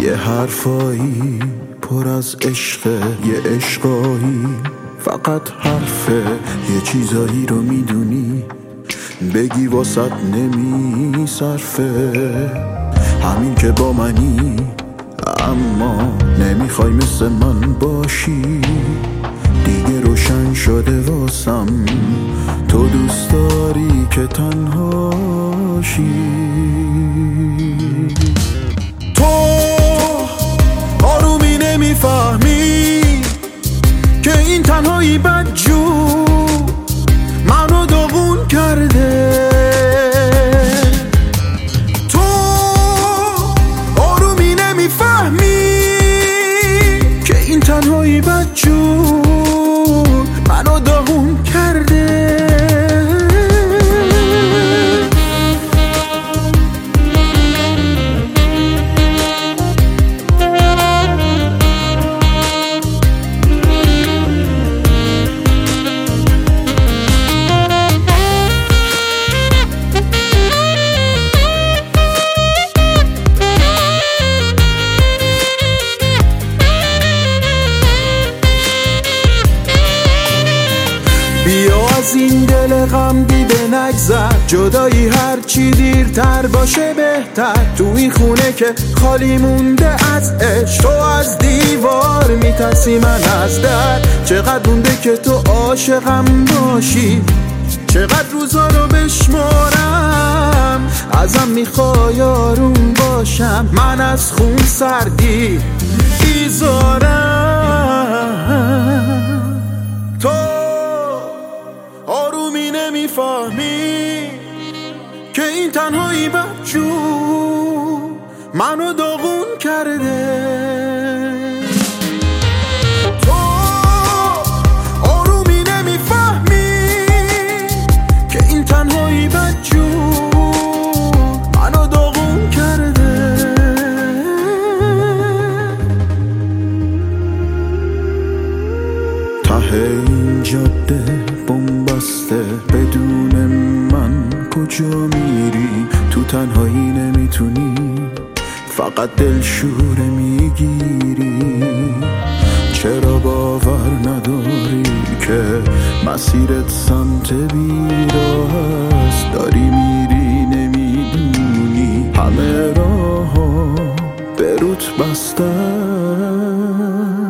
یه حرفایی پر از عشقه، یه عشقایی فقط حرفه. یه چیزایی رو میدونی بگی واسط نمی صرفه. همین که با منی اما نمیخوای مثل من باشی. دیگه روشن شده واسم تو دوست داری که تنهاشی. تو آرومی نمیفهمی که این تنهایی بدجور منو داغون کرده. تو آرومی نمیفهمی که این تنهایی بدجور منو داغون کرده. بیا از این دل غم دیده نگذر، جدایی هرچی دیرتر باشه بهتر. تو این خونه که خالی مونده از عشق، تو از دیوار میترسی من از در. چقدر مونده که تو عاشقم باشی، چقدر روزا رو بشمارم. ازم میخوای آروم باشم، من از خون سردی بیزارم. تو آرومی نمیفهمی که این تنهایی بدجور منو داغون کرده. تو آرومی نمیفهمی که این تنهایی بدجور منو داغون کرده. ته این جاده بنبسته، بدون من کجا میری؟ تو تنهایی نمیتونی، فقط دلشوره میگیری. چرا باور نداری که مسیرت سمت بیراه است؟ داری میری نمیدونی همه راه ها به روت بسته.